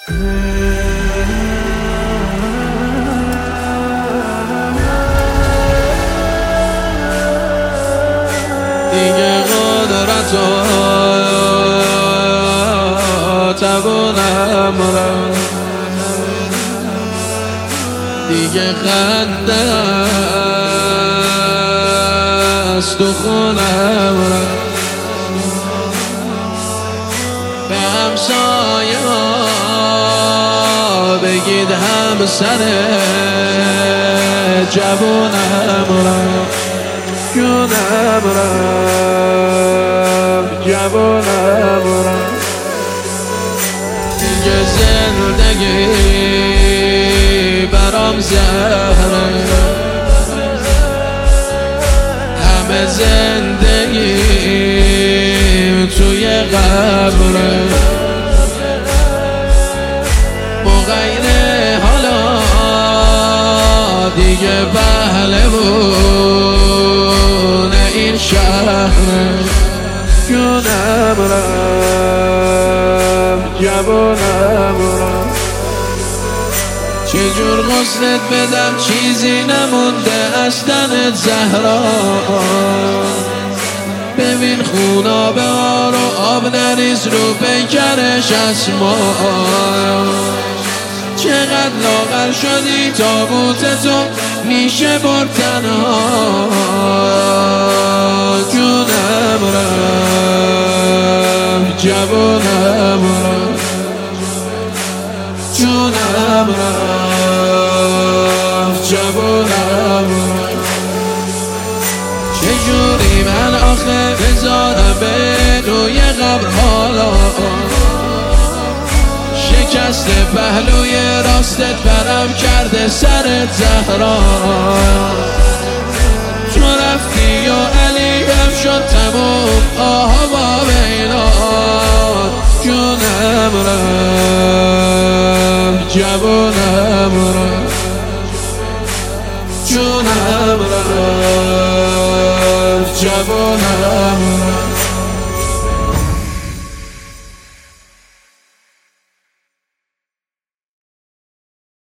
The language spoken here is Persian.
دیگه قدرت و توانم را، دیگه خنده است تو خونم را، به همسایه ها بگید همسر جوانم را، جونم را، جوانم را. دیگه زندگی برام زهره، همه زندگی توی قبره، مغیر حالا دیگه پهلوون این شهر، جونم را، جوانم را. چجور غسلت بدم چیزی نمونده از تنت زهرا، ببین خونا به آر و آب نریز رو پیکرش اسما، چقدر لاغر شدی تابوت تو میشه بر تنها، جونم را، جوانم را، جونم را، جوانم را. چجوری من آخه بذارم به روی قبر حالا، شکست پهلوی راستت برم کرده سرت زهرا، تو رفتی یا علی هم شد تموم آها با بینات، جونم را، جوانم را، جونم را، جوانم را.